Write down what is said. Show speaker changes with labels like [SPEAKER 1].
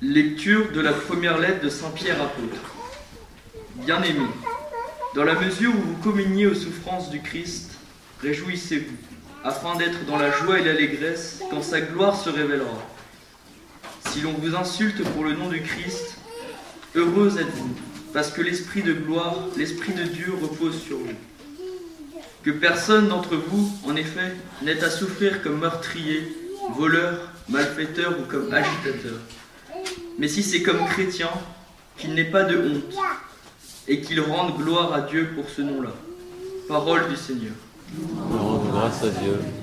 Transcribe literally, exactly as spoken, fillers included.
[SPEAKER 1] Lecture de la première lettre de saint Pierre apôtre. Bien-aimés, dans la mesure où vous communiez aux souffrances du Christ, réjouissez-vous, afin d'être dans la joie et l'allégresse quand sa gloire se révélera. Si l'on vous insulte pour le nom du Christ, heureux êtes-vous, parce que l'Esprit de gloire, l'Esprit de Dieu repose sur vous. Que personne d'entre vous, en effet, n'ait à souffrir comme meurtrier, voleur, malfaiteur ou comme agitateur. Mais si c'est comme chrétien, qu'il n'ait pas de honte, et qu'il rende gloire à Dieu pour ce nom-là. Parole du Seigneur.
[SPEAKER 2] On rend grâce à Dieu.